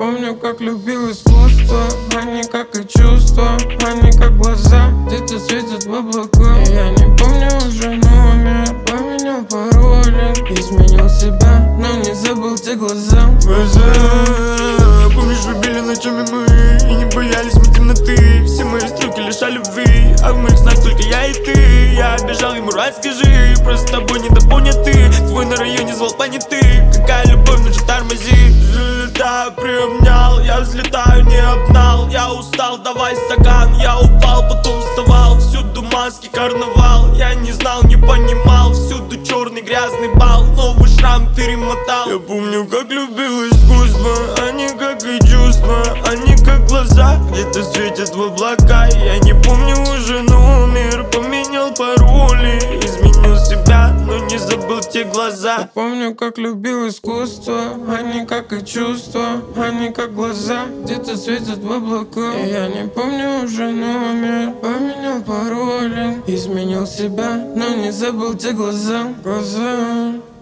помню, как любил искусство. Они как и чувства, они как глаза, где-то светят в облака. И я не помню уже номер, поменял пароли, изменил себя, но не забыл те глаза. Помнишь, любили ночами мы и не боялись мы темноты. Все мои стрелки лишь о любви, а в моих снах только я и ты. Я обижал ему, расскажи, просто с тобой недопоняты. Твой на районе звал понятый, какая любовь, ну же тормози. Залетаю, приобнял, я взлетаю, не обнал. Я устал, давай стакан, я упал, потом вставал. Всюду маски, карнавал, я не знал, не понимал. Всюду черный грязный бал, новый шрам перемотал. Я помню, как любил искусство, они как и чувства, они как глаза, где-то светят в облака. Я не помню уже номер, поменял пароли, изменил себя, но не забыл те глаза. Я помню, как любил искусство, они как и чувства, они как глаза, где-то светят в облака. И я не помню уже номер, поменял пароли, изменил себя, но не забыл те глаза.